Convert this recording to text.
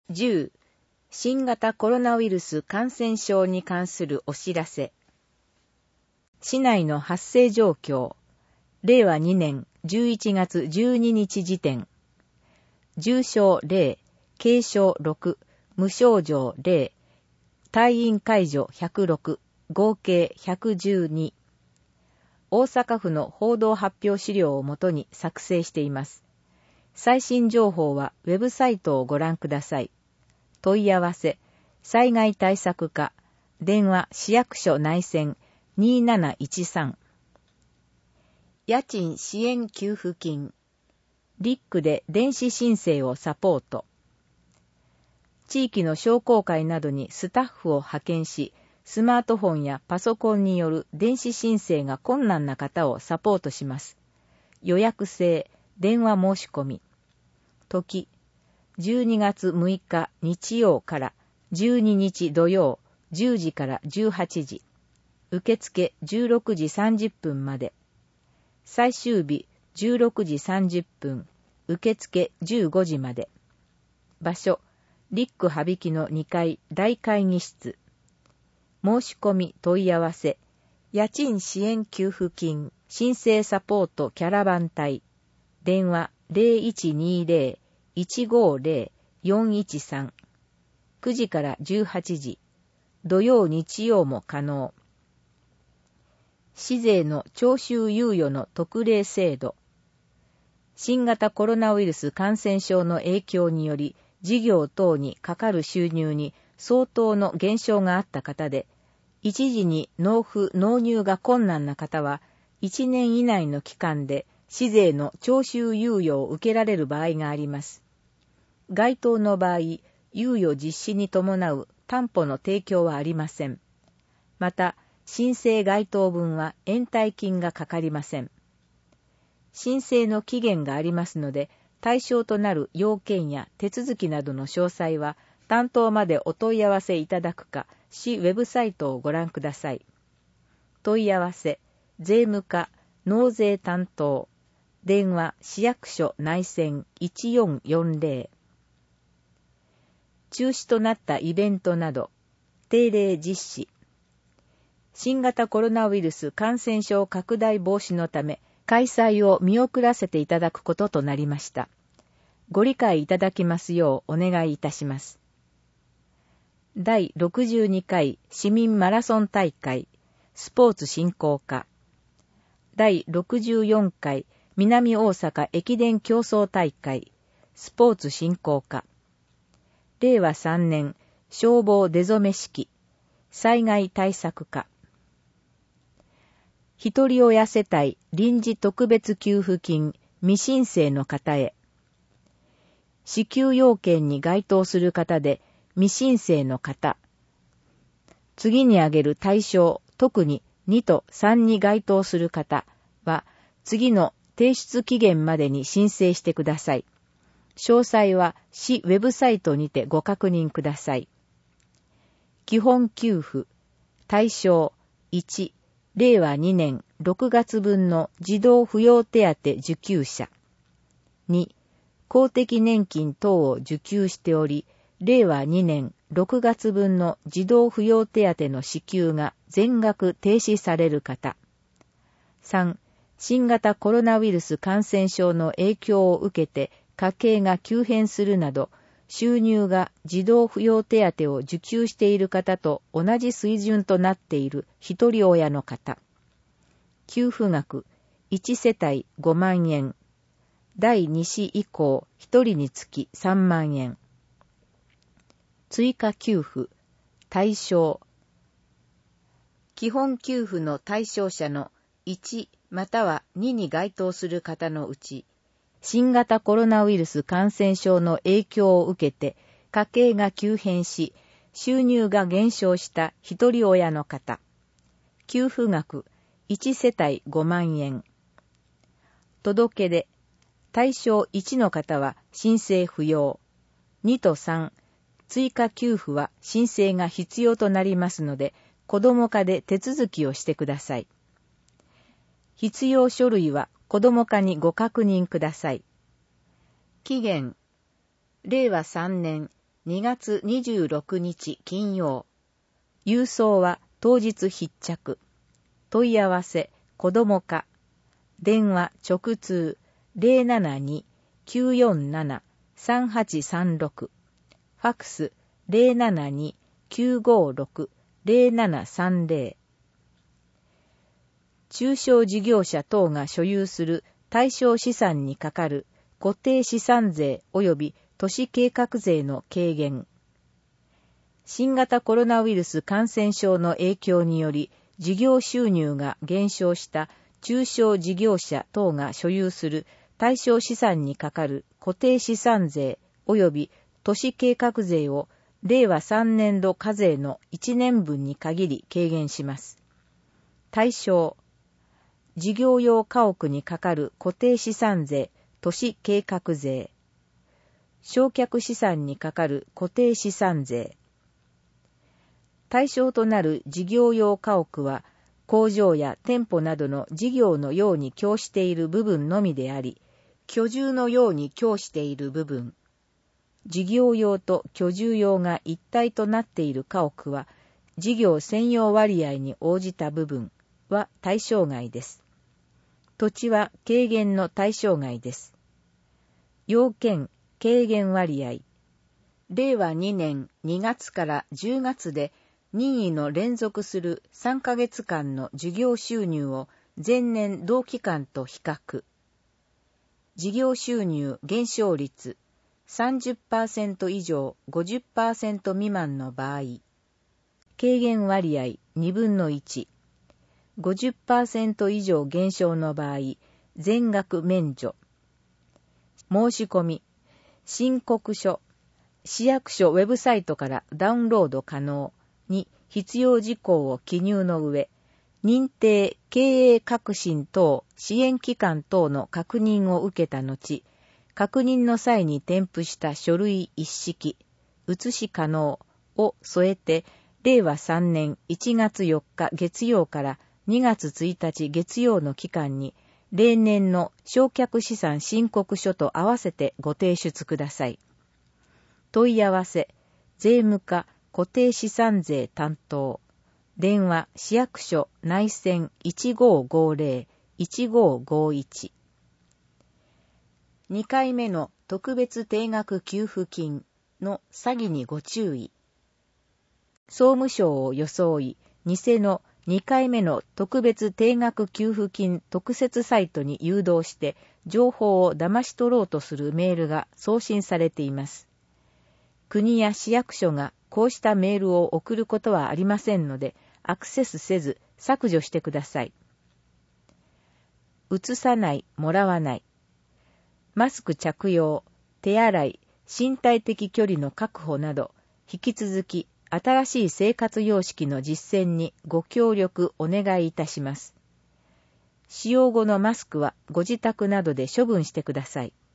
10、新型コロナウイルス感染症に関するお知らせ。市内の発生状況。令和2年11月12日時点。重症0、軽症6、無症状0、退院解除106、合計112。大阪府の報道発表資料をもとに作成しています。最新情報はウェブサイトをご覧ください。問い合わせ、災害対策課、電話市役所内線2713。家賃支援給付金。リックで電子申請をサポート。地域の商工会などにスタッフを派遣し、スマートフォンやパソコンによる電子申請が困難な方をサポートします。予約制、電話申し込み。時、12月6日日曜から12日土曜10時から18時。受付16時30分まで。最終日16時30分。受付15時まで。場所、リック羽曳の2階大会議室。申し込み問い合わせ、家賃支援給付金申請サポートキャラバン隊。電話0120-150-413。9時から18時。土曜日曜も可能。市税の徴収猶予の特例制度。新型コロナウイルス感染症の影響により、事業等にかかる収入に相当の減少があった方で、一時に納付納入が困難な方は、1年以内の期間で市税の徴収猶予を受けられる場合があります。該当の場合、猶予実施に伴う担保の提供はありません。また、申請該当分は延滞金がかかりません。申請の期限がありますので、対象となる要件や手続きなどの詳細は、担当までお問い合わせいただくか、市ウェブサイトをご覧ください。問い合わせ、税務課、納税担当、電話市役所内線1440。中止となったイベントなど、定例実施。新型コロナウイルス感染症拡大防止のため、開催を見送らせていただくこととなりました。ご理解いただきますようお願いいたします。第62回市民マラソン大会スポーツ振興課。第64回南大阪駅伝競争大会スポーツ振興課。令和3年消防出初め式災害対策課。一人親世帯臨時特別給付金未申請の方へ。支給要件に該当する方で未申請の方。次に挙げる対象、特に2と3に該当する方は、次の提出期限までに申請してください。詳細は市ウェブサイトにてご確認ください。基本給付、対象1、令和2年6月分の児童扶養手当受給者。2、公的年金等を受給しており、令和2年6月分の児童扶養手当の支給が全額停止される方。3、新型コロナウイルス感染症の影響を受けて家計が急変するなど、収入が児童扶養手当を受給している方と同じ水準となっている一人親の方。給付額1世帯5万円。第2子以降1人につき3万円。追加給付対象。基本給付の対象者の1または2に該当する方のうち、新型コロナウイルス感染症の影響を受けて家計が急変し、収入が減少した一人親の方。給付額1世帯5万円。届け出。対象1の方は申請不要。2と3、追加給付は申請が必要となりますので、子ども課で手続きをしてください。必要書類は子ども課にご確認ください。期限、令和3年 2月26日金曜。郵送は当日必着。問い合わせ、子ども課。電話直通 072-947-3836。ファクス 072-956-0730。中小事業者等が所有する対象資産にかかる固定資産税及び都市計画税の軽減。新型コロナウイルス感染症の影響により事業収入が減少した中小事業者等が所有する対象資産にかかる固定資産税及び都市計画税を令和3年度課税の1年分に限り軽減します。対象、事業用家屋にかかる固定資産税、都市計画税。償却資産にかかる固定資産税。対象となる事業用家屋は、工場や店舗などの事業のように供している部分のみであり、居住のように供している部分。事業用と居住用が一体となっている家屋は、事業専用割合に応じた部分は対象外です。土地は軽減の対象外です。要件、軽減割合。令和2年2月から10月で任意の連続する3ヶ月間の事業収入を前年同期間と比較。事業収入減少率 30% 以上 50% 未満の場合。軽減割合2分の1。50% 以上減少の場合、全額免除。申し込み、申告書、市役所ウェブサイトからダウンロード可能に必要事項を記入の上、認定経営革新等支援機関等の確認を受けた後、確認の際に添付した書類一式、写し可能を添えて、令和3年1月4日月曜から2月1日月曜の期間に、例年の償却資産申告書と合わせてご提出ください。問い合わせ、税務課固定資産税担当。電話、市役所内線 1550-1551。2回目の特別定額給付金の詐欺にご注意。総務省を装い、偽の2回目の特別定額給付金特設サイトに誘導して情報を騙し取ろうとするメールが送信されています。国や市役所がこうしたメールを送ることはありませんので、アクセスせず削除してください。移さない、もらわない。マスク着用、手洗い、身体的距離の確保など、引き続き新しい生活様式の実践にご協力お願いいたします。使用後のマスクはご自宅などで処分してください。